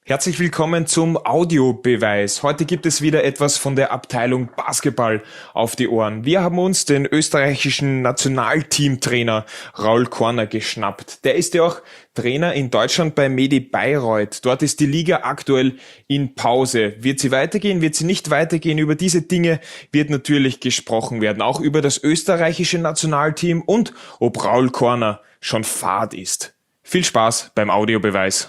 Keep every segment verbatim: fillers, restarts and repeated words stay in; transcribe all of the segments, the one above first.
Herzlich willkommen zum Audiobeweis. Heute gibt es wieder etwas von der Abteilung Basketball auf die Ohren. Wir haben uns den österreichischen Nationalteamtrainer Raul Korner geschnappt. Der ist ja auch Trainer in Deutschland bei Medi Bayreuth. Dort ist die Liga aktuell in Pause. Wird sie weitergehen, wird sie nicht weitergehen? Über diese Dinge wird natürlich gesprochen werden. Auch über das österreichische Nationalteam und ob Raul Korner schon Fahrt ist. Viel Spaß beim Audiobeweis.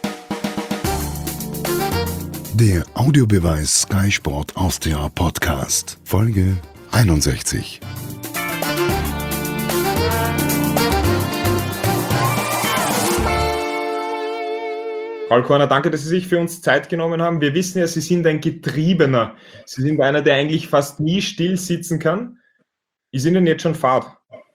Der Audiobeweis Sky Sport Austria Podcast, Folge einundsechzig. Raul Korner, danke, dass Sie sich für uns Zeit genommen haben. Wir wissen ja, Sie sind ein Getriebener. Sie sind einer, der eigentlich fast nie still sitzen kann. Ist Ihnen jetzt schon Fahrt?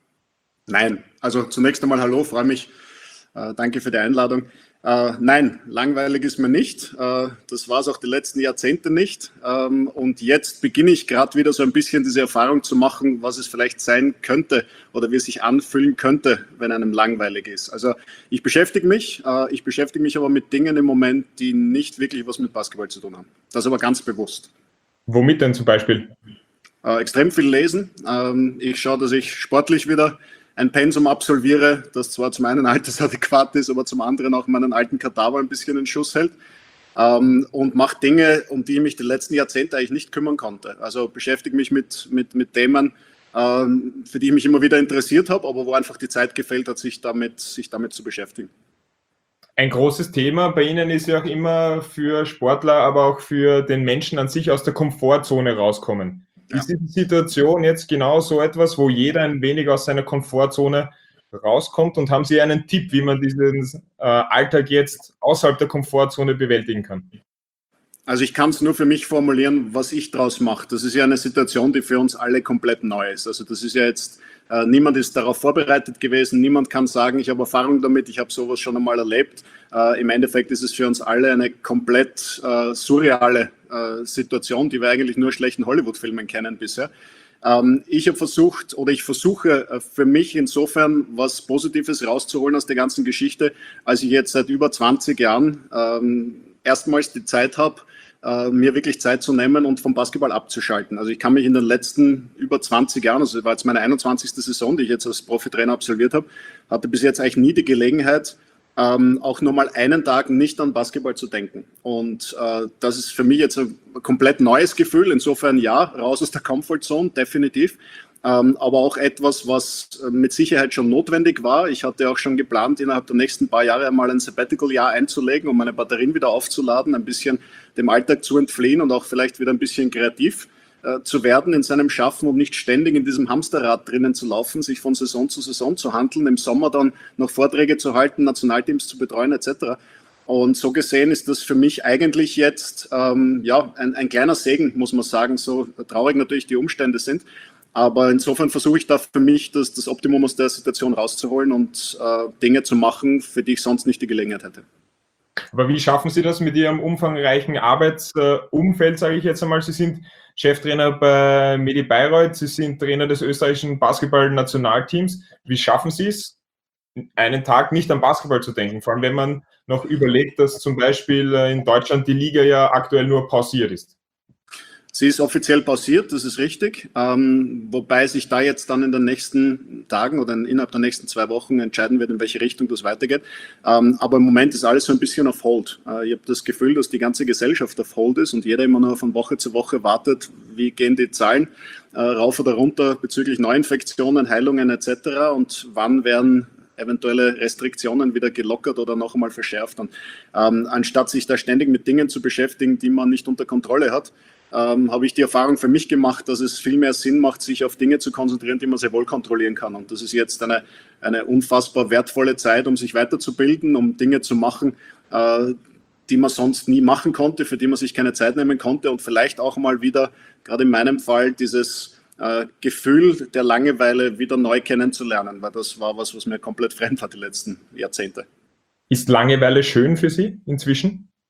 Nein, also zunächst einmal hallo, freue mich. Äh, danke für die Einladung. Äh, nein, langweilig ist mir nicht. Äh, das war es auch die letzten Jahrzehnte nicht. Ähm, und jetzt beginne ich gerade wieder so ein bisschen diese Erfahrung zu machen, was es vielleicht sein könnte oder wie es sich anfühlen könnte, wenn einem langweilig ist. Also ich beschäftige mich, äh, ich beschäftige mich aber mit Dingen im Moment, die nicht wirklich was mit Basketball zu tun haben. Das aber ganz bewusst. Womit denn zum Beispiel? Äh, extrem viel lesen. Ähm, ich schaue, dass ich sportlich wieder ein Pensum absolviere, das zwar zum einen altersadäquat ist, aber zum anderen auch meinen alten Kadaver ein bisschen in Schuss hält, ähm, und mache Dinge, um die ich mich die letzten Jahrzehnte eigentlich nicht kümmern konnte. Also beschäftige mich mit, mit, mit Themen, ähm, für die ich mich immer wieder interessiert habe, aber wo einfach die Zeit gefehlt hat, sich damit, sich damit zu beschäftigen. Ein großes Thema bei Ihnen ist ja auch immer für Sportler, aber auch für den Menschen an sich aus der Komfortzone rauskommen. Ja. Ist die Situation jetzt genau so etwas, wo jeder ein wenig aus seiner Komfortzone rauskommt? Und haben Sie einen Tipp, wie man diesen äh, Alltag jetzt außerhalb der Komfortzone bewältigen kann? Also ich kann es nur für mich formulieren, was ich daraus mache. Das ist ja eine Situation, die für uns alle komplett neu ist. Also das ist ja jetzt, äh, niemand ist darauf vorbereitet gewesen, niemand kann sagen, ich habe Erfahrung damit, ich habe sowas schon einmal erlebt. Äh, Im Endeffekt ist es für uns alle eine komplett äh, surreale äh, Situation, die wir eigentlich nur schlechten Hollywood-Filmen kennen bisher. Ähm, ich habe versucht oder ich versuche äh, für mich insofern was Positives rauszuholen aus der ganzen Geschichte, als ich jetzt seit über zwanzig Jahren ähm, erstmals die Zeit habe, mir wirklich Zeit zu nehmen und vom Basketball abzuschalten. Also ich kann mich in den letzten über zwanzig Jahren, also das war jetzt meine einundzwanzigste Saison, die ich jetzt als Profitrainer absolviert habe, hatte bis jetzt eigentlich nie die Gelegenheit, ähm, auch nur mal einen Tag nicht an Basketball zu denken. Und äh, das ist für mich jetzt ein komplett neues Gefühl. Insofern ja, raus aus der Comfortzone, definitiv. Ähm, aber auch etwas, was mit Sicherheit schon notwendig war. Ich hatte auch schon geplant, innerhalb der nächsten paar Jahre einmal ein Sabbatical-Jahr einzulegen, um meine Batterien wieder aufzuladen, ein bisschen dem Alltag zu entfliehen und auch vielleicht wieder ein bisschen kreativ äh, zu werden in seinem Schaffen, um nicht ständig in diesem Hamsterrad drinnen zu laufen, sich von Saison zu Saison zu handeln, im Sommer dann noch Vorträge zu halten, Nationalteams zu betreuen et cetera. Und so gesehen ist das für mich eigentlich jetzt ähm, ja, ein, ein kleiner Segen, muss man sagen, so traurig natürlich die Umstände sind. Aber insofern versuche ich da für mich das, das Optimum aus der Situation rauszuholen und äh, Dinge zu machen, für die ich sonst nicht die Gelegenheit hätte. Aber wie schaffen Sie das mit Ihrem umfangreichen Arbeitsumfeld, sage ich jetzt einmal? Sie sind Cheftrainer bei Medi Bayreuth, Sie sind Trainer des österreichischen Basketball-Nationalteams. Wie schaffen Sie es, einen Tag nicht an Basketball zu denken? Vor allem, wenn man noch überlegt, dass zum Beispiel in Deutschland die Liga ja aktuell nur pausiert ist. Sie ist offiziell pausiert, das ist richtig, ähm, wobei sich da jetzt dann in den nächsten Tagen oder innerhalb der nächsten zwei Wochen entscheiden wird, in welche Richtung das weitergeht. Ähm, aber im Moment ist alles so ein bisschen auf Hold. Äh, ich habe das Gefühl, dass die ganze Gesellschaft auf Hold ist und jeder immer nur von Woche zu Woche wartet, wie gehen die Zahlen äh, rauf oder runter bezüglich Neuinfektionen, Heilungen et cetera und wann werden eventuelle Restriktionen wieder gelockert oder noch einmal verschärft. Und ähm, anstatt sich da ständig mit Dingen zu beschäftigen, die man nicht unter Kontrolle hat, Ähm, habe ich die Erfahrung für mich gemacht, dass es viel mehr Sinn macht, sich auf Dinge zu konzentrieren, die man sehr wohl kontrollieren kann. Und das ist jetzt eine, eine unfassbar wertvolle Zeit, um sich weiterzubilden, um Dinge zu machen, äh, die man sonst nie machen konnte, für die man sich keine Zeit nehmen konnte und vielleicht auch mal wieder, gerade in meinem Fall, dieses äh, Gefühl der Langeweile wieder neu kennenzulernen, weil das war was, was mir komplett fremd war die letzten Jahrzehnte. Ist Langeweile schön für Sie inzwischen?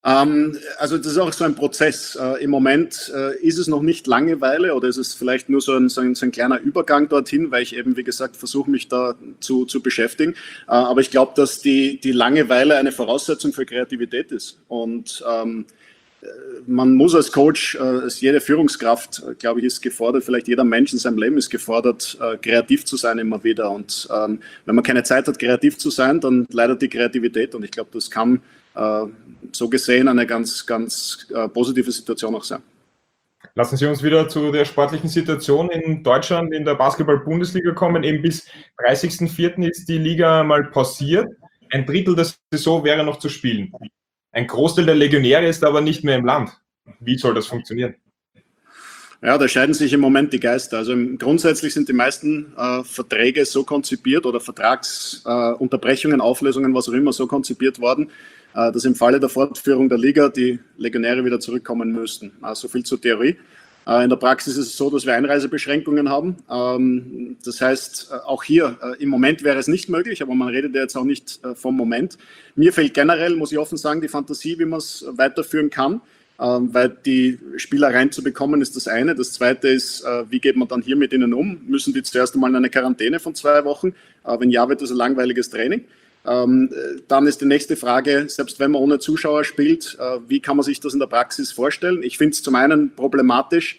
Ähm, also das ist auch so ein Prozess. Äh, Im Moment äh, ist es noch nicht Langeweile oder ist es vielleicht nur so ein, so ein, so ein kleiner Übergang dorthin, weil ich eben, wie gesagt, versuche mich da zu, zu beschäftigen. Äh, aber ich glaube, dass die, die Langeweile eine Voraussetzung für Kreativität ist. Und ähm, man muss als Coach, äh, jede Führungskraft, äh, glaube ich, ist gefordert, vielleicht jeder Mensch in seinem Leben ist gefordert, äh, kreativ zu sein immer wieder. Und ähm, wenn man keine Zeit hat, kreativ zu sein, dann leidet die Kreativität. Und ich glaube, das kann äh, so gesehen eine ganz, ganz äh, positive Situation auch sein. Lassen Sie uns wieder zu der sportlichen Situation in Deutschland in der Basketball-Bundesliga kommen. Eben bis dreißigsten vierten ist die Liga mal pausiert. Ein Drittel der Saison wäre noch zu spielen. Ein Großteil der Legionäre ist aber nicht mehr im Land. Wie soll das funktionieren? Ja, da scheiden sich im Moment die Geister. Also grundsätzlich sind die meisten äh, Verträge so konzipiert oder Vertragsunterbrechungen, äh, Auflösungen, was auch immer, so konzipiert worden, äh, dass im Falle der Fortführung der Liga die Legionäre wieder zurückkommen müssten. Also so viel zur Theorie. Äh, in der Praxis ist es so, dass wir Einreisebeschränkungen haben. Ähm, das heißt, äh, auch hier, äh, im Moment wäre es nicht möglich, aber man redet ja jetzt auch nicht äh, vom Moment. Mir fehlt generell, muss ich offen sagen, die Fantasie, wie man es weiterführen kann. Weil die Spieler reinzubekommen ist das eine. Das zweite ist, wie geht man dann hier mit ihnen um? Müssen die zuerst einmal in eine Quarantäne von zwei Wochen? Wenn ja, wird das ein langweiliges Training. Dann ist die nächste Frage, selbst wenn man ohne Zuschauer spielt, wie kann man sich das in der Praxis vorstellen? Ich finde es zum einen problematisch,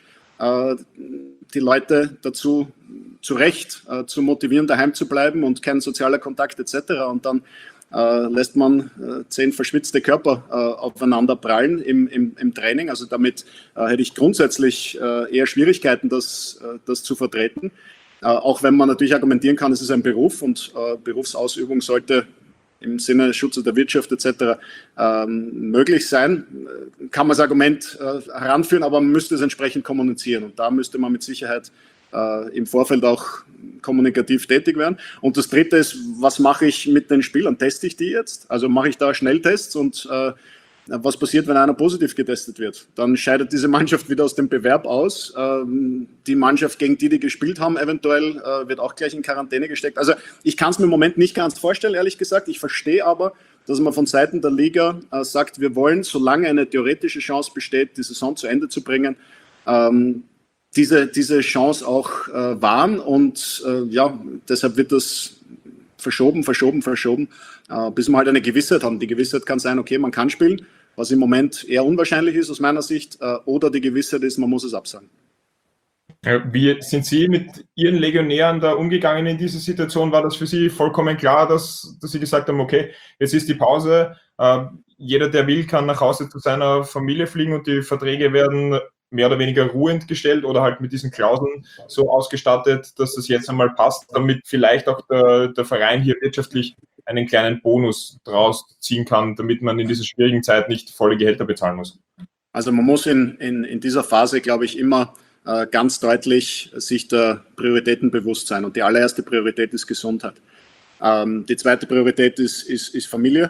die Leute dazu zu Recht zu motivieren, daheim zu bleiben und kein sozialer Kontakt et cetera. Und dann Äh, lässt man äh, zehn verschwitzte Körper äh, aufeinander prallen im, im, im Training. Also damit äh, hätte ich grundsätzlich äh, eher Schwierigkeiten, das, äh, das zu vertreten. Äh, auch wenn man natürlich argumentieren kann, es ist ein Beruf und äh, Berufsausübung sollte im Sinne Schutz der Wirtschaft et cetera ähm, möglich sein. Kann man das Argument äh, heranführen, aber man müsste es entsprechend kommunizieren. Und da müsste man mit Sicherheit äh, im Vorfeld auch kommunikativ tätig werden. Und das Dritte ist, was mache ich mit den Spielern? Teste ich die jetzt? Also mache ich da Schnelltests und äh, was passiert, wenn einer positiv getestet wird? Dann scheidet diese Mannschaft wieder aus dem Bewerb aus. Ähm, die Mannschaft, gegen die die gespielt haben, eventuell äh, wird auch gleich in Quarantäne gesteckt. Also ich kann es mir im Moment nicht ganz vorstellen, ehrlich gesagt. Ich verstehe aber, dass man von Seiten der Liga äh, sagt, wir wollen, solange eine theoretische Chance besteht, die Saison zu Ende zu bringen, ähm, diese, diese Chance auch äh, wahren und äh, ja, deshalb wird das verschoben, verschoben, verschoben, äh, bis wir halt eine Gewissheit haben. Die Gewissheit kann sein, okay, man kann spielen, was im Moment eher unwahrscheinlich ist aus meiner Sicht, äh, oder die Gewissheit ist, man muss es absagen. Wie sind Sie mit Ihren Legionären da umgegangen in dieser Situation? War das für Sie vollkommen klar, dass, dass Sie gesagt haben, okay, jetzt ist die Pause, äh, jeder, der will, kann nach Hause zu seiner Familie fliegen und die Verträge werden mehr oder weniger ruhend gestellt oder halt mit diesen Klauseln so ausgestattet, dass das jetzt einmal passt, damit vielleicht auch der, der Verein hier wirtschaftlich einen kleinen Bonus draus ziehen kann, damit man in dieser schwierigen Zeit nicht volle Gehälter bezahlen muss? Also man muss in, in, in dieser Phase, glaube ich, immer äh, ganz deutlich sich der Prioritäten bewusst sein. Und die allererste Priorität ist Gesundheit. Ähm, die zweite Priorität ist, ist, ist Familie.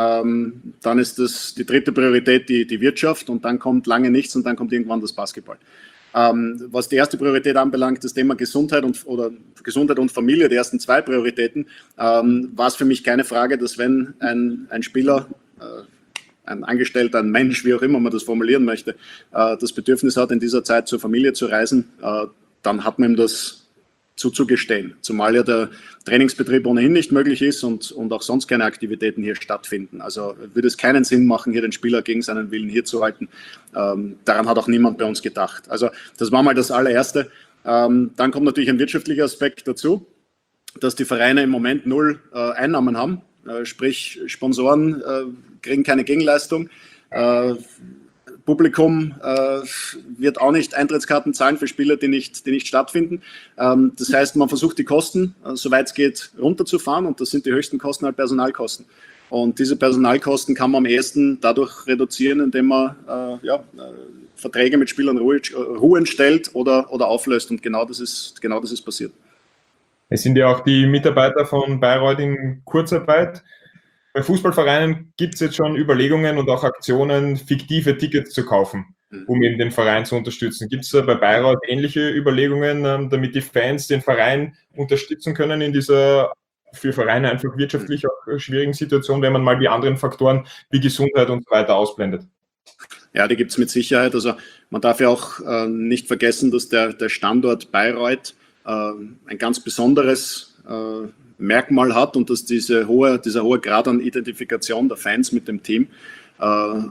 Ähm, dann ist das die dritte Priorität die, die Wirtschaft und dann kommt lange nichts und dann kommt irgendwann das Basketball. Ähm, was die erste Priorität anbelangt, das Thema Gesundheit und, oder Gesundheit und Familie, die ersten zwei Prioritäten, ähm, war es für mich keine Frage, dass wenn ein, ein Spieler, äh, ein Angestellter, ein Mensch, wie auch immer man das formulieren möchte, äh, das Bedürfnis hat, in dieser Zeit zur Familie zu reisen, äh, dann hat man ihm das zuzugestehen, zumal ja der Trainingsbetrieb ohnehin nicht möglich ist und, und auch sonst keine Aktivitäten hier stattfinden. Also würde es keinen Sinn machen, hier den Spieler gegen seinen Willen hier zu halten. Ähm, daran hat auch niemand bei uns gedacht. Also das war mal das allererste. Ähm, dann kommt natürlich ein wirtschaftlicher Aspekt dazu, dass die Vereine im Moment null äh, Einnahmen haben, äh, sprich Sponsoren äh, kriegen keine Gegenleistung. Äh, Publikum äh, wird auch nicht Eintrittskarten zahlen für Spiele, die nicht, die nicht stattfinden. Ähm, das heißt, man versucht die Kosten, äh, soweit es geht, runterzufahren und das sind die höchsten Kosten halt Personalkosten. Und diese Personalkosten kann man am ehesten dadurch reduzieren, indem man äh, ja, äh, Verträge mit Spielern ruhig, äh, ruhen stellt oder, oder auflöst. Und genau das ist, genau das ist passiert. Es sind ja auch die Mitarbeiter von Bayreuth in Kurzarbeit. Bei Fußballvereinen gibt es jetzt schon Überlegungen und auch Aktionen, fiktive Tickets zu kaufen, um eben den Verein zu unterstützen. Gibt es bei Bayreuth ähnliche Überlegungen, damit die Fans den Verein unterstützen können in dieser für Vereine einfach wirtschaftlich auch eine schwierige Situation, wenn man mal die anderen Faktoren wie Gesundheit und so weiter ausblendet. Ja, die gibt es mit Sicherheit. Also man darf ja auch äh, nicht vergessen, dass der, der Standort Bayreuth äh, ein ganz besonderes äh, Merkmal hat und dass diese hohe, dieser hohe Grad an Identifikation der Fans mit dem Team äh,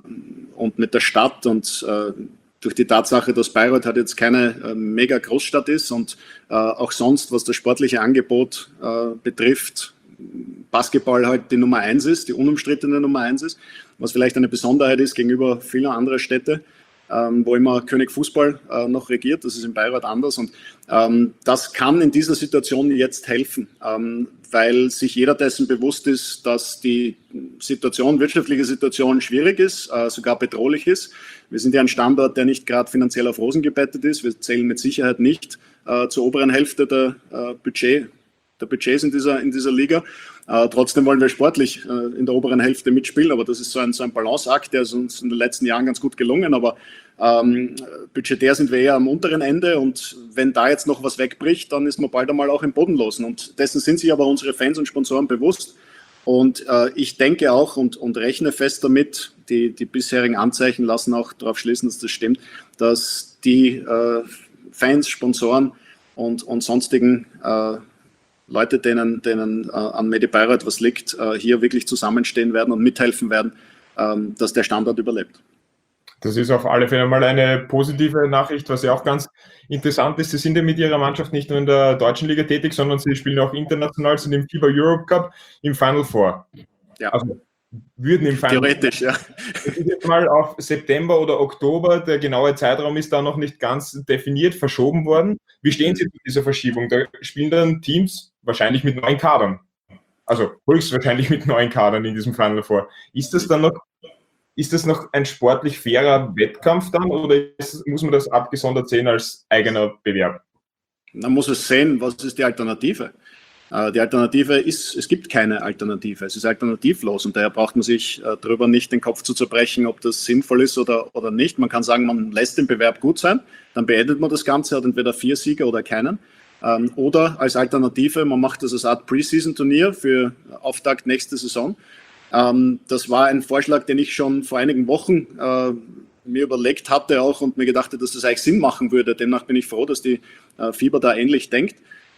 und mit der Stadt und äh, durch die Tatsache, dass Bayreuth halt jetzt keine äh, mega Großstadt ist und äh, auch sonst, was das sportliche Angebot äh, betrifft, Basketball halt die Nummer eins ist, die unumstrittene Nummer eins ist, was vielleicht eine Besonderheit ist gegenüber vielen anderen Städten, ähm, wo immer König Fußball äh, noch regiert. Das ist in Bayreuth anders und ähm, das kann in dieser Situation jetzt helfen, ähm, weil sich jeder dessen bewusst ist, dass die Situation, wirtschaftliche Situation schwierig ist, äh, sogar bedrohlich ist. Wir sind ja ein Standort, der nicht gerade finanziell auf Rosen gebettet ist. Wir zählen mit Sicherheit nicht äh, zur oberen Hälfte der äh, Budget der Budgets in dieser, in dieser Liga. Äh, trotzdem wollen wir sportlich äh, in der oberen Hälfte mitspielen, aber das ist so ein, so ein Balanceakt, der ist uns in den letzten Jahren ganz gut gelungen, aber ähm, budgetär sind wir eher am unteren Ende und wenn da jetzt noch was wegbricht, dann ist man bald einmal auch im Bodenlosen und dessen sind sich aber unsere Fans und Sponsoren bewusst und äh, ich denke auch und, und rechne fest damit, die, die bisherigen Anzeichen lassen auch darauf schließen, dass das stimmt, dass die äh, Fans, Sponsoren und, und sonstigen äh, Leute, denen, denen äh, an Medi Bayreuth was liegt, äh, hier wirklich zusammenstehen werden und mithelfen werden, ähm, dass der Standort überlebt. Das ist auf alle Fälle mal eine positive Nachricht, was ja auch ganz interessant ist. Sie sind ja mit ihrer Mannschaft nicht nur in der deutschen Liga tätig, sondern sie spielen auch international, sind im FIBA Europe Cup im Final Four. Ja. Also würden im Final Theoretisch, ja. Das ist jetzt mal auf September oder Oktober, der genaue Zeitraum ist da noch nicht ganz definiert, verschoben worden. Wie stehen Sie zu dieser Verschiebung? Da spielen dann Teams wahrscheinlich mit neun Kadern. Also höchstwahrscheinlich mit neun Kadern in diesem Final Four. Ist das dann noch, ist das noch ein sportlich fairer Wettkampf dann oder ist, muss man das abgesondert sehen als eigener Bewerb? Man muss es sehen, was ist die Alternative? Die Alternative ist, es gibt keine Alternative, es ist alternativlos und daher braucht man sich äh, darüber nicht den Kopf zu zerbrechen, ob das sinnvoll ist oder, oder nicht. Man kann sagen, man lässt den Bewerb gut sein, dann beendet man das Ganze, hat entweder vier Sieger oder keinen. Ähm, oder als Alternative, man macht das als Art Preseason-Turnier für Auftakt nächste Saison. Ähm, das war ein Vorschlag, den ich schon vor einigen Wochen äh, mir überlegt hatte auch und mir gedacht habe, dass das eigentlich Sinn machen würde. Demnach bin ich froh, dass die äh, FIBA da ähnlich denkt.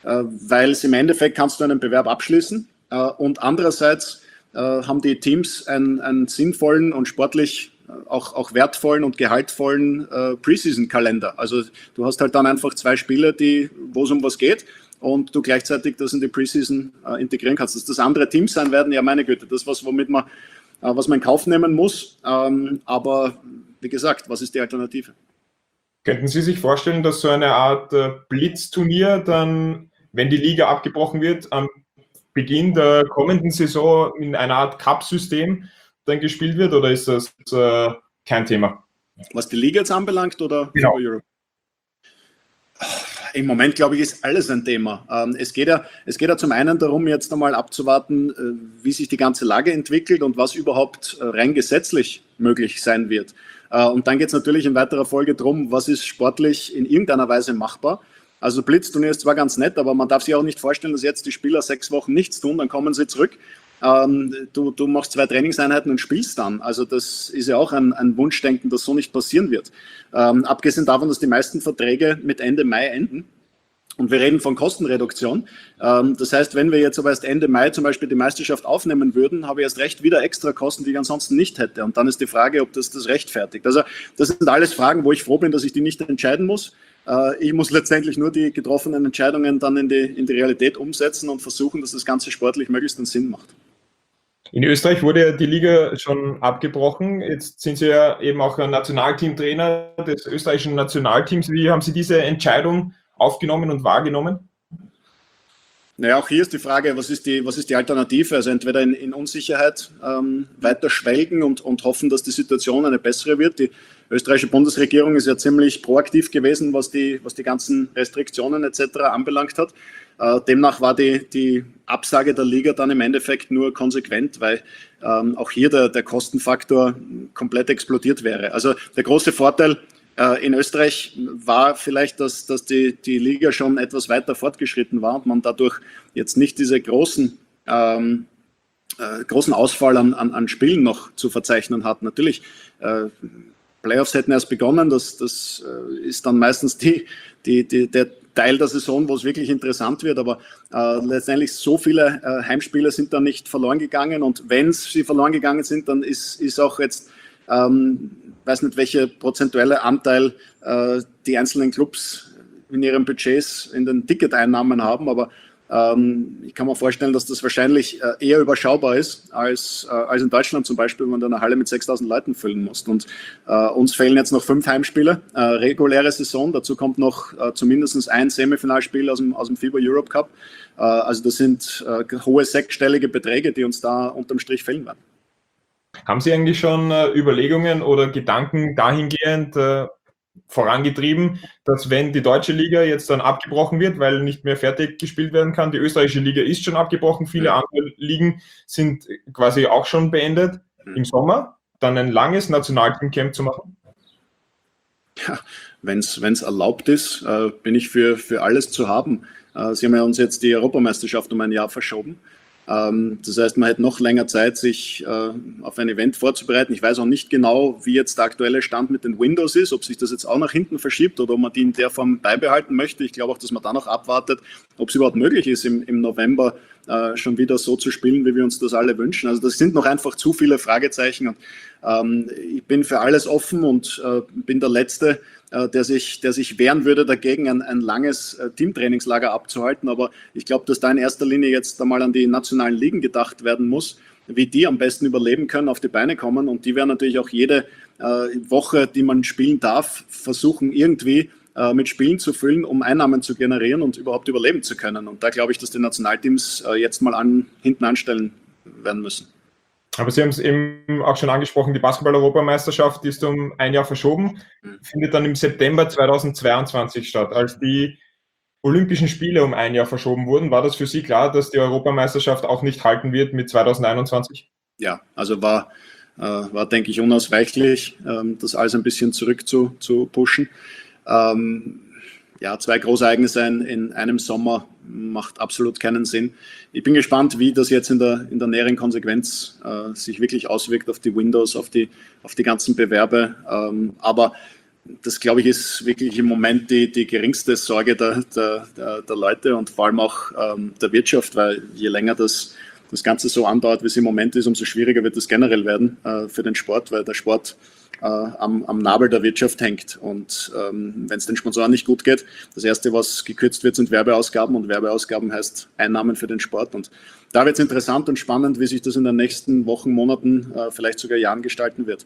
Weil es im Endeffekt kannst du einen Bewerb abschließen und andererseits haben die Teams einen, einen sinnvollen und sportlich auch, auch wertvollen und gehaltvollen Preseason-Kalender. Also du hast halt dann einfach zwei Spiele, die, wo es um was geht und du gleichzeitig das in die Preseason integrieren kannst. Dass das andere Teams sein werden, ja meine Güte, das ist was, womit man, was man in Kauf nehmen muss. Aber wie gesagt, was ist die Alternative? Könnten Sie sich vorstellen, dass so eine Art äh, Blitzturnier dann, wenn die Liga abgebrochen wird, am Beginn der kommenden Saison in einer Art Cup-System dann gespielt wird oder ist das äh, kein Thema? Was die Liga jetzt anbelangt oder genau. FIBA Europe? Im Moment, glaube ich, ist alles ein Thema. Ähm, es geht ja, es geht ja zum einen darum, jetzt einmal abzuwarten, äh, wie sich die ganze Lage entwickelt und was überhaupt äh, rein gesetzlich möglich sein wird. Äh, und dann geht es natürlich in weiterer Folge darum, was ist sportlich in irgendeiner Weise machbar. Also Blitzturnier ist zwar ganz nett, aber man darf sich auch nicht vorstellen, dass jetzt die Spieler sechs Wochen nichts tun, dann kommen sie zurück. Ähm, du, du machst zwei Trainingseinheiten und spielst dann. Also das ist ja auch ein, ein Wunschdenken, das so nicht passieren wird. Ähm, abgesehen davon, dass die meisten Verträge mit Ende Mai enden. Und wir reden von Kostenreduktion. Ähm, das heißt, wenn wir jetzt aber erst Ende Mai zum Beispiel die Meisterschaft aufnehmen würden, habe ich erst recht wieder extra Kosten, die ich ansonsten nicht hätte. Und dann ist die Frage, ob das das rechtfertigt. Also das sind alles Fragen, wo ich froh bin, dass ich die nicht entscheiden muss. Äh, ich muss letztendlich nur die getroffenen Entscheidungen dann in die, in die Realität umsetzen und versuchen, dass das Ganze sportlich möglichst einen Sinn macht. In Österreich wurde ja die Liga schon abgebrochen. Jetzt sind Sie ja eben auch ein Nationalteamtrainer des österreichischen Nationalteams. Wie haben Sie diese Entscheidung aufgenommen und wahrgenommen? Naja, auch hier ist die Frage, was ist die, was ist die Alternative? Also entweder in, in Unsicherheit ähm, weiter schwelgen und, und hoffen, dass die Situation eine bessere wird. Die österreichische Bundesregierung ist ja ziemlich proaktiv gewesen, was die, was die ganzen Restriktionen et cetera anbelangt hat. Äh, demnach war die, die Absage der Liga dann im Endeffekt nur konsequent, weil ähm, auch hier der, der Kostenfaktor komplett explodiert wäre. Also der große Vorteil in Österreich war vielleicht, dass, dass die, die Liga schon etwas weiter fortgeschritten war und man dadurch jetzt nicht diese großen ähm, äh, großen Ausfall an, an, an Spielen noch zu verzeichnen hat. Natürlich, äh, Playoffs hätten erst begonnen, das, das äh, ist dann meistens die, die, die, der Teil der Saison, wo es wirklich interessant wird, aber äh, letztendlich so viele äh, Heimspiele sind dann nicht verloren gegangen, und wenn sie verloren gegangen sind, dann ist, ist auch jetzt, ähm, weiß nicht, welche prozentuelle Anteil äh, die einzelnen Clubs in ihren Budgets in den Ticketeinnahmen haben, aber ähm, ich kann mir vorstellen, dass das wahrscheinlich äh, eher überschaubar ist als, äh, als in Deutschland zum Beispiel, wenn du eine Halle mit sechstausend Leuten füllen musst. Und äh, uns fehlen jetzt noch fünf Heimspiele, äh, reguläre Saison, dazu kommt noch äh, zumindest ein Semifinalspiel aus dem, aus dem FIBA Europe Cup. Äh, also das sind äh, hohe sechsstellige Beträge, die uns da unterm Strich fehlen werden. Haben Sie eigentlich schon äh, Überlegungen oder Gedanken dahingehend äh, vorangetrieben, dass wenn die deutsche Liga jetzt dann abgebrochen wird, weil nicht mehr fertig gespielt werden kann, die österreichische Liga ist schon abgebrochen, viele andere Ligen sind quasi auch schon beendet, im Sommer dann ein langes Nationalteam-Camp zu machen? Ja, wenn es erlaubt ist, äh, bin ich für, für alles zu haben. Äh, Sie haben ja uns jetzt die Europameisterschaft um ein Jahr verschoben. Das heißt, man hätte noch länger Zeit, sich äh, auf ein Event vorzubereiten. Ich weiß auch nicht genau, wie jetzt der aktuelle Stand mit den Windows ist, ob sich das jetzt auch nach hinten verschiebt oder ob man die in der Form beibehalten möchte. Ich glaube auch, dass man dann noch abwartet, ob es überhaupt möglich ist, im, im November äh, schon wieder so zu spielen, wie wir uns das alle wünschen. Also das sind noch einfach zu viele Fragezeichen. Und, ähm, ich bin für alles offen und äh, bin der Letzte, Der sich, der sich wehren würde, dagegen ein, ein langes äh, Teamtrainingslager abzuhalten. Aber ich glaube, dass da in erster Linie jetzt einmal an die nationalen Ligen gedacht werden muss, wie die am besten überleben können, auf die Beine kommen. Und die werden natürlich auch jede äh, Woche, die man spielen darf, versuchen irgendwie äh, mit Spielen zu füllen, um Einnahmen zu generieren und überhaupt überleben zu können. Und da glaube ich, dass die Nationalteams äh, jetzt mal an, hinten anstellen werden müssen. Aber Sie haben es eben auch schon angesprochen, die Basketball-Europameisterschaft ist um ein Jahr verschoben, findet dann im September zweitausendzweiundzwanzig statt. Als die Olympischen Spiele um ein Jahr verschoben wurden, war das für Sie klar, dass die Europameisterschaft auch nicht halten wird mit zweitausendeinundzwanzig? Ja, also war, äh, war denke ich, unausweichlich, ähm, das alles ein bisschen zurück zu, zu pushen. Ähm, ja, zwei Großereignisse in, in einem Sommer macht absolut keinen Sinn. Ich bin gespannt, wie das jetzt in der, in der näheren Konsequenz äh, sich wirklich auswirkt auf die Windows, auf die, auf die ganzen Bewerbe. Ähm, aber das, glaube ich, ist wirklich im Moment die, die geringste Sorge der, der, der, der Leute und vor allem auch ähm, der Wirtschaft, weil je länger das, das Ganze so andauert, wie es im Moment ist, umso schwieriger wird es generell werden äh, für den Sport, weil der Sport äh, am, am Nabel der Wirtschaft hängt. Und ähm, wenn es den Sponsoren nicht gut geht, das Erste, was gekürzt wird, sind Werbeausgaben, und Werbeausgaben heißt Einnahmen für den Sport. Und da wird es interessant und spannend, wie sich das in den nächsten Wochen, Monaten, äh, vielleicht sogar Jahren gestalten wird.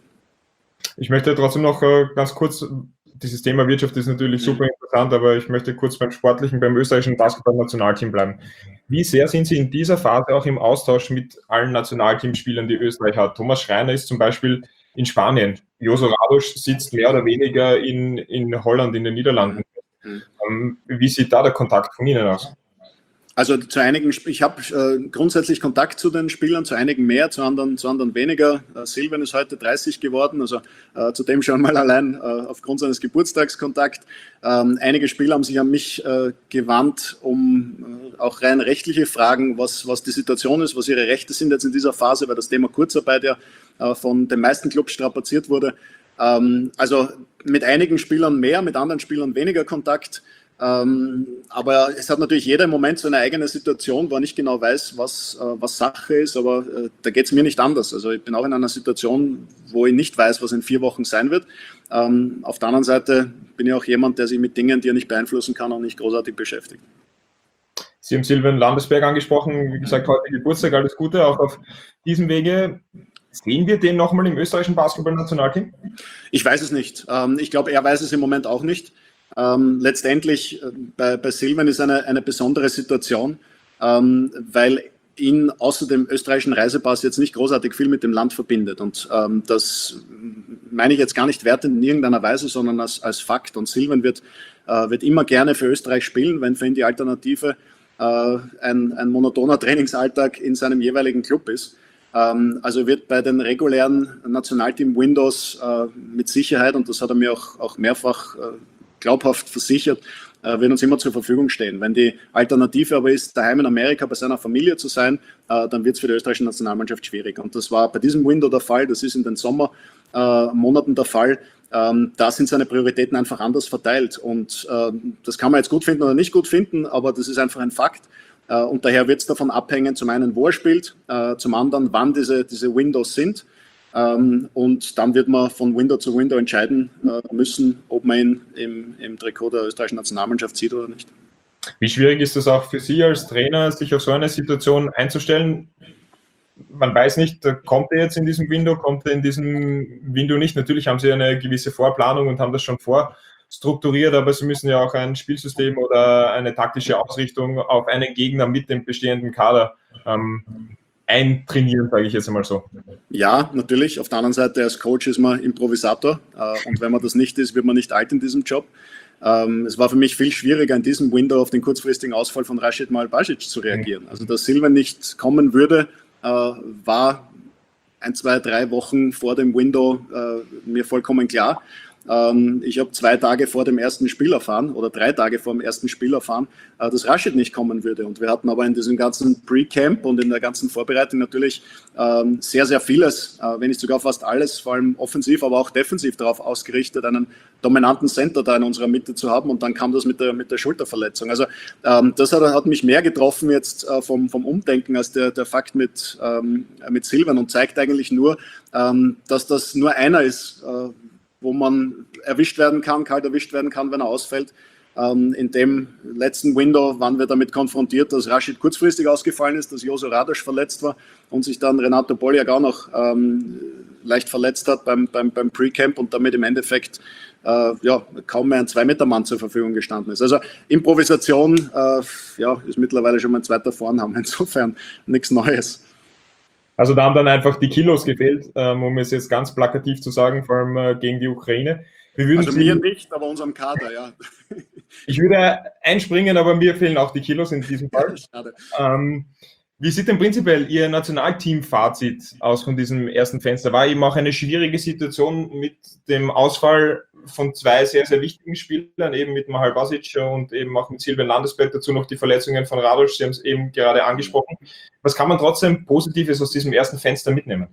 Ich möchte trotzdem noch äh, ganz kurz, dieses Thema Wirtschaft ist natürlich super interessant, aber ich möchte kurz beim Sportlichen, beim österreichischen Basketball-Nationalteam bleiben. Wie sehr sind Sie in dieser Phase auch im Austausch mit allen Nationalteamspielern, die Österreich hat? Thomas Schreiner ist zum Beispiel in Spanien. Joso Radoš sitzt mehr oder weniger in, in Holland, in den Niederlanden. Mhm. Ähm, wie sieht da der Kontakt von Ihnen aus? Also zu einigen, ich habe äh, grundsätzlich Kontakt zu den Spielern, zu einigen mehr, zu anderen, zu anderen weniger. Äh, Silvan ist heute dreißig geworden, also äh, zu dem schon mal allein äh, aufgrund seines Geburtstags Kontakt. Ähm, einige Spieler haben sich an mich äh, gewandt, um äh, auch rein rechtliche Fragen, was, was die Situation ist, was ihre Rechte sind jetzt in dieser Phase, weil das Thema Kurzarbeit ja äh, von den meisten Clubs strapaziert wurde. Ähm, also mit einigen Spielern mehr, mit anderen Spielern weniger Kontakt. Ähm, aber es hat natürlich jeder im Moment so eine eigene Situation, wo er nicht genau weiß, was, äh, was Sache ist, aber äh, da geht es mir nicht anders. Also ich bin auch in einer Situation, wo ich nicht weiß, was in vier Wochen sein wird. Ähm, auf der anderen Seite bin ich auch jemand, der sich mit Dingen, die er nicht beeinflussen kann, auch nicht großartig beschäftigt. Sie haben Silvan Landesberg angesprochen, wie gesagt, heute Geburtstag, alles Gute, auch auf diesem Wege. Sehen wir den nochmal im österreichischen Basketball-Nationalteam? Ich weiß es nicht. Ähm, ich glaube, er weiß es im Moment auch nicht. Ähm, letztendlich äh, bei, bei Silvan ist eine, eine besondere Situation, ähm, weil ihn außer dem österreichischen Reisepass jetzt nicht großartig viel mit dem Land verbindet. Und ähm, das meine ich jetzt gar nicht wertend in irgendeiner Weise, sondern als, als Fakt. Und Silvan wird, äh, wird immer gerne für Österreich spielen, wenn für ihn die Alternative äh, ein, ein monotoner Trainingsalltag in seinem jeweiligen Club ist. Ähm, also wird bei den regulären Nationalteam-Windows äh, mit Sicherheit, und das hat er mir auch, auch mehrfach äh, glaubhaft versichert, äh, wird uns immer zur Verfügung stehen. Wenn die Alternative aber ist, daheim in Amerika bei seiner Familie zu sein, äh, dann wird es für die österreichische Nationalmannschaft schwierig. Und das war bei diesem Window der Fall, das ist in den Sommermonaten äh, der Fall. Ähm, da sind seine Prioritäten einfach anders verteilt. Und äh, das kann man jetzt gut finden oder nicht gut finden, aber das ist einfach ein Fakt. Äh, und daher wird es davon abhängen, zum einen, wo er spielt, äh, zum anderen, wann diese, diese Windows sind. Ähm, und dann wird man von Window zu Window entscheiden äh, müssen, ob man ihn im, im Trikot der österreichischen Nationalmannschaft sieht oder nicht. Wie schwierig ist es auch für Sie als Trainer, sich auf so eine Situation einzustellen? Man weiß nicht, kommt er jetzt in diesem Window, kommt er in diesem Window nicht. Natürlich haben Sie eine gewisse Vorplanung und haben das schon vorstrukturiert, aber Sie müssen ja auch ein Spielsystem oder eine taktische Ausrichtung auf einen Gegner mit dem bestehenden Kader ähm, eintrainieren, sage ich jetzt einmal so. Ja, natürlich. Auf der anderen Seite, als Coach ist man Improvisator äh, und wenn man das nicht ist, wird man nicht alt in diesem Job. Ähm, es war für mich viel schwieriger, in diesem Window auf den kurzfristigen Ausfall von Rashid Malbasic zu reagieren. Also, dass Silva nicht kommen würde, äh, war ein, zwei, drei Wochen vor dem Window äh, mir vollkommen klar. Ähm, ich habe zwei Tage vor dem ersten Spiel erfahren oder drei Tage vor dem ersten Spiel erfahren, äh, dass Rashid nicht kommen würde. Und wir hatten aber in diesem ganzen Pre-Camp und in der ganzen Vorbereitung natürlich ähm, sehr, sehr vieles, äh, wenn nicht sogar fast alles, vor allem offensiv, aber auch defensiv darauf ausgerichtet, einen dominanten Center da in unserer Mitte zu haben. Und dann kam das mit der, mit der Schulterverletzung. Also ähm, das hat, hat mich mehr getroffen jetzt äh, vom, vom Umdenken als der, der Fakt mit, ähm, mit Silvan und zeigt eigentlich nur, ähm, dass das nur einer ist, äh, wo man erwischt werden kann, kalt erwischt werden kann, wenn er ausfällt. Ähm, in dem letzten Window waren wir damit konfrontiert, dass Rashid kurzfristig ausgefallen ist, dass Jozo Radoš verletzt war und sich dann Renato Poljak auch noch ähm, leicht verletzt hat beim, beim, beim Pre-Camp und damit im Endeffekt äh, ja, kaum mehr ein Zwei-Meter-Mann zur Verfügung gestanden ist. Also Improvisation äh, ja, ist mittlerweile schon mein zweiter Vorname, insofern nichts Neues. Also da haben dann einfach die Kilos gefehlt, ähm, um es jetzt ganz plakativ zu sagen, vor allem äh, gegen die Ukraine. Wir würden also Sie, mir nicht, aber unserem Kader, ja. Ich würde einspringen, aber mir fehlen auch die Kilos in diesem Fall. Schade. Ähm, wie sieht denn prinzipiell Ihr Nationalteam-Fazit aus von diesem ersten Fenster? War eben auch eine schwierige Situation mit dem Ausfall von zwei sehr, sehr wichtigen Spielern, eben mit Mahal Basic und eben auch mit Silvan Landesberg, dazu noch die Verletzungen von Radoš, Sie haben es eben gerade angesprochen. Was kann man trotzdem Positives aus diesem ersten Fenster mitnehmen?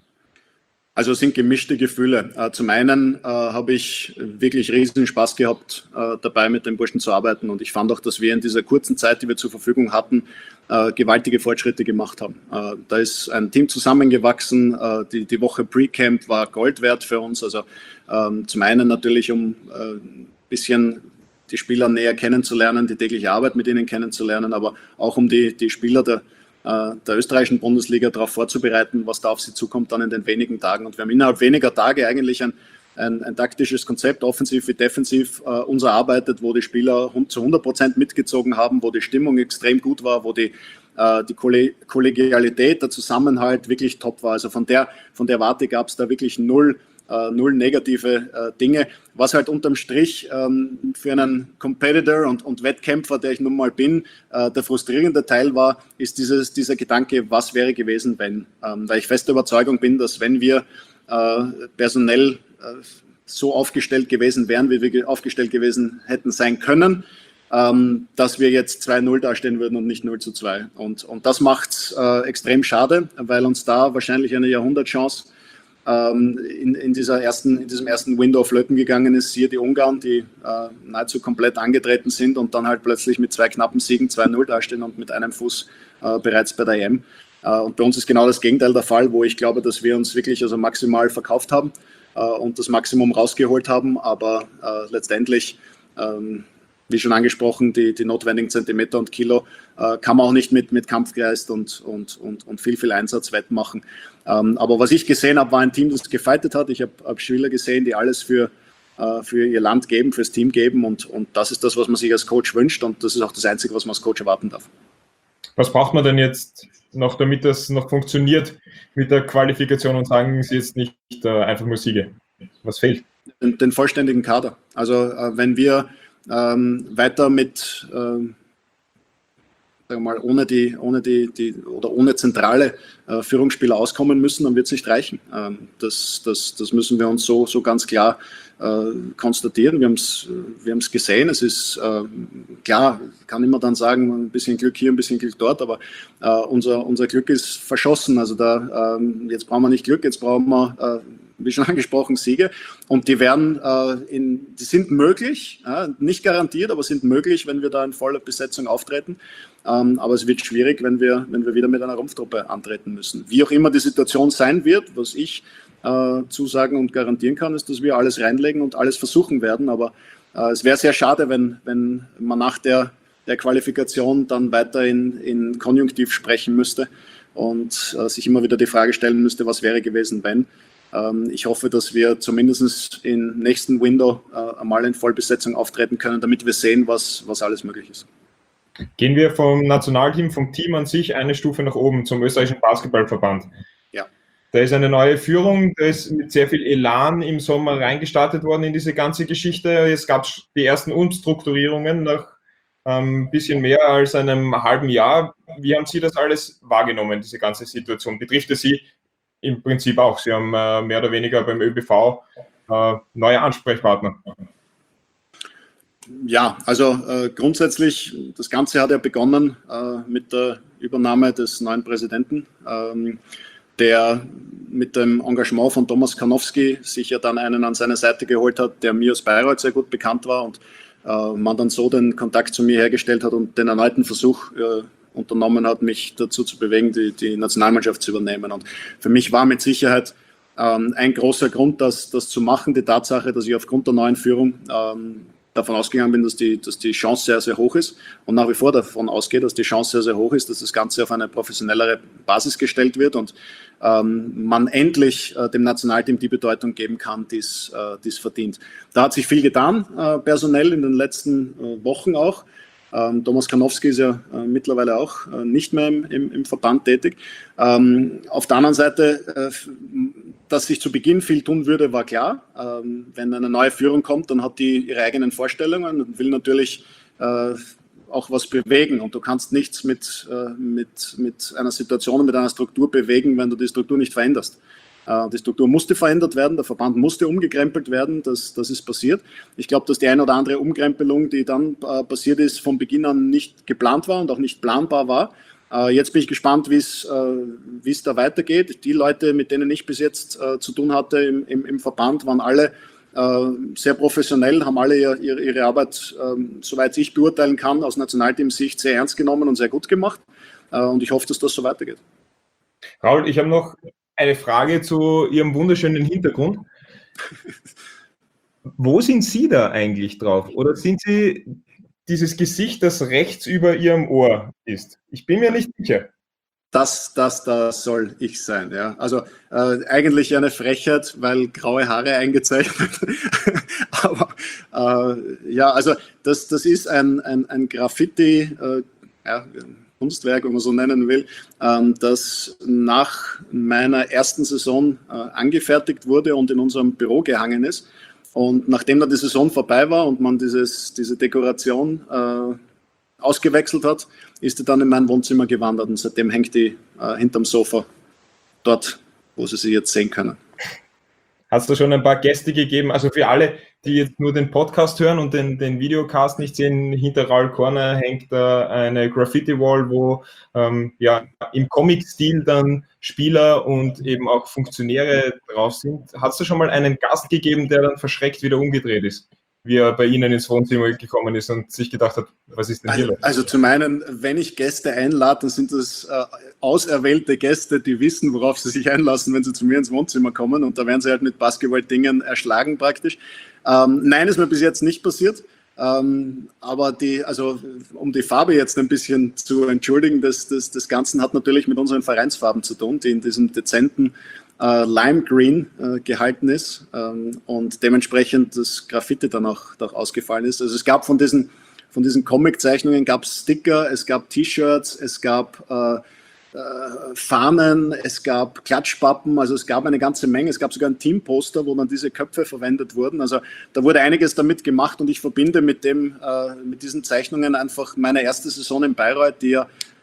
Also es sind gemischte Gefühle. Äh, zum einen äh, habe ich wirklich riesen Spaß gehabt, äh, dabei mit den Burschen zu arbeiten und ich fand auch, dass wir in dieser kurzen Zeit, die wir zur Verfügung hatten, äh, gewaltige Fortschritte gemacht haben. Äh, da ist ein Team zusammengewachsen, äh, die, die Woche Pre-Camp war Gold wert für uns, also ähm, zum einen natürlich, um äh, ein bisschen die Spieler näher kennenzulernen, die tägliche Arbeit mit ihnen kennenzulernen, aber auch um die, die Spieler der der österreichischen Bundesliga darauf vorzubereiten, was da auf sie zukommt dann in den wenigen Tagen. Und wir haben innerhalb weniger Tage eigentlich ein, ein, ein taktisches Konzept, offensiv wie defensiv, äh, uns erarbeitet, wo die Spieler zu hundert Prozent mitgezogen haben, wo die Stimmung extrem gut war, wo die, äh, die Kollegialität, der Zusammenhalt wirklich top war. Also von der, von der Warte gab es da wirklich null Uh, null negative uh, Dinge. Was halt unterm Strich ähm, für einen Competitor und, und Wettkämpfer, der ich nun mal bin, äh, der frustrierende Teil war, ist dieses, dieser Gedanke, was wäre gewesen, wenn. Ähm, weil ich feste Überzeugung bin, dass wenn wir äh, personell äh, so aufgestellt gewesen wären, wie wir aufgestellt gewesen hätten sein können, ähm, dass wir jetzt zwei null dastehen würden und nicht null zu zwei. Und, und das macht es äh, extrem schade, weil uns da wahrscheinlich eine Jahrhundertchance In, in, dieser ersten, in diesem ersten Window flöten gegangen ist, siehe die Ungarn, die äh, nahezu komplett angetreten sind und dann halt plötzlich mit zwei knappen Siegen zwei null dastehen und mit einem Fuß äh, bereits bei der E M. Äh, und bei uns ist genau das Gegenteil der Fall, wo ich glaube, dass wir uns wirklich also maximal verkauft haben äh, und das Maximum rausgeholt haben, aber äh, letztendlich ähm, wie schon angesprochen, die, die notwendigen Zentimeter und Kilo äh, kann man auch nicht mit, mit Kampfgeist und, und, und, und viel, viel Einsatz wettmachen. Ähm, aber was ich gesehen habe, war ein Team, das gefightet hat. Ich habe hab Spieler gesehen, die alles für, äh, für ihr Land geben, fürs Team geben und, und das ist das, was man sich als Coach wünscht und das ist auch das Einzige, was man als Coach erwarten darf. Was braucht man denn jetzt noch, damit das noch funktioniert mit der Qualifikation und sagen Sie jetzt nicht äh, einfach nur Siege? Was fehlt? Den, den vollständigen Kader. Also äh, wenn wir Ähm, weiter mit, ähm, sagen wir mal, ohne die, ohne die, die oder ohne zentrale äh, Führungsspieler auskommen müssen, dann wird es nicht reichen. Ähm, das, das, das müssen wir uns so, so ganz klar äh, konstatieren. Wir haben es wir haben's gesehen. Es ist äh, klar, kann immer dann sagen, ein bisschen Glück hier, ein bisschen Glück dort, aber äh, unser, unser Glück ist verschossen. Also da, ähm, jetzt brauchen wir nicht Glück, jetzt brauchen wir, äh, wie schon angesprochen, Siege. Und die werden, äh, in, die sind möglich, äh, nicht garantiert, aber sind möglich, wenn wir da in voller Besetzung auftreten. Ähm, aber es wird schwierig, wenn wir, wenn wir wieder mit einer Rumpftruppe antreten müssen. Wie auch immer die Situation sein wird, was ich äh, zusagen und garantieren kann, ist, dass wir alles reinlegen und alles versuchen werden. Aber äh, es wäre sehr schade, wenn, wenn man nach der, der Qualifikation dann weiter in, in Konjunktiv sprechen müsste und äh, sich immer wieder die Frage stellen müsste, was wäre gewesen, wenn. Ähm, ich hoffe, dass wir zumindest im nächsten Window äh, einmal in Vollbesetzung auftreten können, damit wir sehen, was, was alles möglich ist. Gehen wir vom Nationalteam, vom Team an sich eine Stufe nach oben zum österreichischen Basketballverband. Ja. Da ist eine neue Führung, da ist mit sehr viel Elan im Sommer reingestartet worden in diese ganze Geschichte. Es gab die ersten Umstrukturierungen nach ein ähm, bisschen mehr als einem halben Jahr. Wie haben Sie das alles wahrgenommen, diese ganze Situation? Betrifft es Sie im Prinzip auch? Sie haben äh, mehr oder weniger beim ÖBV äh, neue Ansprechpartner. Ja, also äh, grundsätzlich, das Ganze hat ja begonnen äh, mit der Übernahme des neuen Präsidenten, ähm, der mit dem Engagement von Thomas Karnowski sich ja dann einen an seine Seite geholt hat, der mir aus Bayreuth sehr gut bekannt war und äh, man dann so den Kontakt zu mir hergestellt hat und den erneuten Versuch äh, unternommen hat, mich dazu zu bewegen, die, die Nationalmannschaft zu übernehmen. Und für mich war mit Sicherheit ähm, ein großer Grund, das, das zu machen, die Tatsache, dass ich aufgrund der neuen Führung ähm, davon ausgegangen bin, dass die, dass die Chance sehr, sehr hoch ist und nach wie vor davon ausgehe, dass die Chance sehr, sehr hoch ist, dass das Ganze auf eine professionellere Basis gestellt wird und ähm, man endlich äh, dem Nationalteam die Bedeutung geben kann, die es äh, verdient. Da hat sich viel getan, äh, personell in den letzten äh, Wochen auch. Ähm, Thomas Karnowski ist ja äh, mittlerweile auch äh, nicht mehr im, im, im Verband tätig. Ähm, auf der anderen Seite, äh, dass sich zu Beginn viel tun würde, war klar. Ähm, wenn eine neue Führung kommt, dann hat die ihre eigenen Vorstellungen und will natürlich äh, auch was bewegen. Und du kannst nichts mit, äh, mit, mit einer Situation, mit einer Struktur bewegen, wenn du die Struktur nicht veränderst. Die Struktur musste verändert werden, der Verband musste umgekrempelt werden, das, das ist passiert. Ich glaube, dass die eine oder andere Umkrempelung, die dann äh, passiert ist, von Beginn an nicht geplant war und auch nicht planbar war. Äh, jetzt bin ich gespannt, wie es äh, da weitergeht. Die Leute, mit denen ich bis jetzt äh, zu tun hatte im, im, im Verband, waren alle äh, sehr professionell, haben alle ihre, ihre Arbeit, äh, soweit ich beurteilen kann, aus Nationalteam-Sicht sehr ernst genommen und sehr gut gemacht. Äh, und ich hoffe, dass das so weitergeht. Raul, ich habe noch eine Frage zu Ihrem wunderschönen Hintergrund. Wo sind Sie da eigentlich drauf? Oder sind Sie dieses Gesicht, das rechts über Ihrem Ohr ist? Ich bin mir nicht sicher. Das, das, das soll ich sein, ja. Also äh, eigentlich eine Frechheit, weil graue Haare eingezeichnet. Aber äh, ja, also das, das ist ein, ein, ein Graffiti, äh, ja, Kunstwerk, wenn man so nennen will, ähm, das nach meiner ersten Saison äh, angefertigt wurde und in unserem Büro gehangen ist. Und nachdem dann die Saison vorbei war und man dieses, diese Dekoration äh, ausgewechselt hat, ist die dann in mein Wohnzimmer gewandert und seitdem hängt die äh, hinterm Sofa dort, wo Sie sie jetzt sehen können. Hat es da schon ein paar Gäste gegeben, also für alle, die jetzt nur den Podcast hören und den, den Videocast nicht sehen, hinter Raul Corner hängt da eine Graffiti-Wall, wo ähm, ja, im Comic-Stil dann Spieler und eben auch Funktionäre drauf sind. Hat es da schon mal einen Gast gegeben, der dann verschreckt wieder umgedreht ist, wie er bei Ihnen ins Wohnzimmer gekommen ist und sich gedacht hat, was ist denn hier also, los? Also zum einen, wenn ich Gäste einlade, dann sind das äh, auserwählte Gäste, die wissen, worauf sie sich einlassen, wenn sie zu mir ins Wohnzimmer kommen und da werden sie halt mit Basketball-Dingen erschlagen praktisch. Ähm, nein, ist mir bis jetzt nicht passiert, ähm, aber die, also um die Farbe jetzt ein bisschen zu entschuldigen, das, das, das Ganze hat natürlich mit unseren Vereinsfarben zu tun, die in diesem dezenten äh, Lime Green äh, gehalten ist ähm, und dementsprechend das Graffiti dann auch, auch ausgefallen ist. Also es gab von diesen, von diesen Comic-Zeichnungen gab es Sticker, es gab T-Shirts, es gab äh, äh, Fahnen, es gab Klatschpappen, also es gab eine ganze Menge, es gab sogar ein Teamposter, wo dann diese Köpfe verwendet wurden. Also da wurde einiges damit gemacht und ich verbinde mit, dem, äh, mit diesen Zeichnungen einfach meine erste Saison in Bayreuth, die ja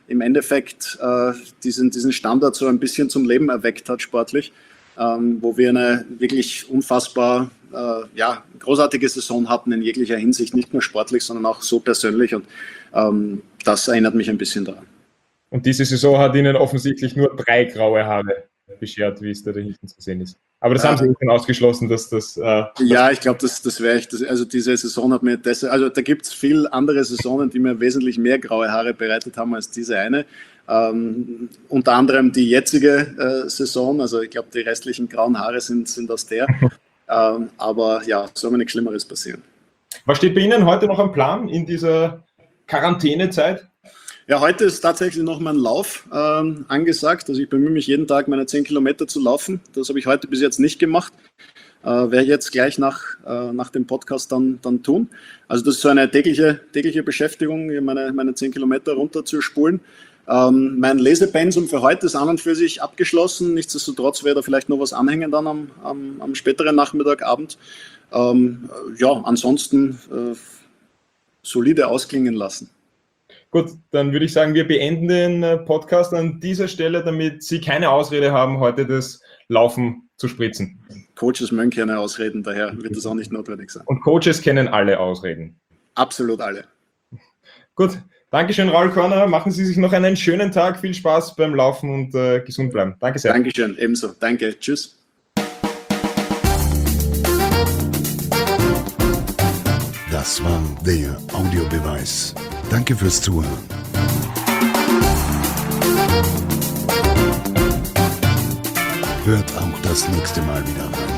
im Endeffekt äh, diesen, diesen Standard so ein bisschen zum Leben erweckt hat sportlich, ähm, wo wir eine wirklich unfassbar äh, ja, großartige Saison hatten in jeglicher Hinsicht, nicht nur sportlich, sondern auch so persönlich und ähm, das erinnert mich ein bisschen daran. Und diese Saison hat Ihnen offensichtlich nur drei graue Haare beschert, wie es da hinten zu sehen ist. Aber das äh, haben Sie schon ausgeschlossen, dass das... Äh, ja, ich glaube, das, das wäre ich... Das, also diese Saison hat mir... Das, also da gibt es viele andere Saisonen, die mir wesentlich mehr graue Haare bereitet haben als diese eine. Ähm, unter anderem die jetzige äh, Saison. Also ich glaube, die restlichen grauen Haare sind, sind aus der. ähm, aber ja, soll mir nichts Schlimmeres passieren. Was steht bei Ihnen heute noch am Plan in dieser Quarantänezeit? Ja, heute ist tatsächlich noch mein Lauf ähm, angesagt. Also ich bemühe mich jeden Tag, meine zehn Kilometer zu laufen. Das habe ich heute bis jetzt nicht gemacht. Äh, werde ich jetzt gleich nach, äh, nach dem Podcast dann, dann tun. Also das ist so eine tägliche, tägliche Beschäftigung, meine, meine zehn Kilometer runter zu spulen. Ähm, mein Lesepensum für heute ist an und für sich abgeschlossen. Nichtsdestotrotz werde da vielleicht noch was anhängen dann am, am, am späteren Nachmittag, Abend. Ähm, ja, ansonsten äh, solide ausklingen lassen. Gut, dann würde ich sagen, wir beenden den Podcast an dieser Stelle, damit Sie keine Ausrede haben, heute das Laufen zu spritzen. Coaches mögen keine Ausreden, daher wird das auch nicht notwendig sein. Und Coaches kennen alle Ausreden. Absolut alle. Gut, Dankeschön, Raul Korner. Machen Sie sich noch einen schönen Tag, viel Spaß beim Laufen und äh, gesund bleiben. Danke sehr. Dankeschön, ebenso. Danke, tschüss. Das war der Audiobeweis. Danke fürs Zuhören. Hört auch das nächste Mal wieder rein.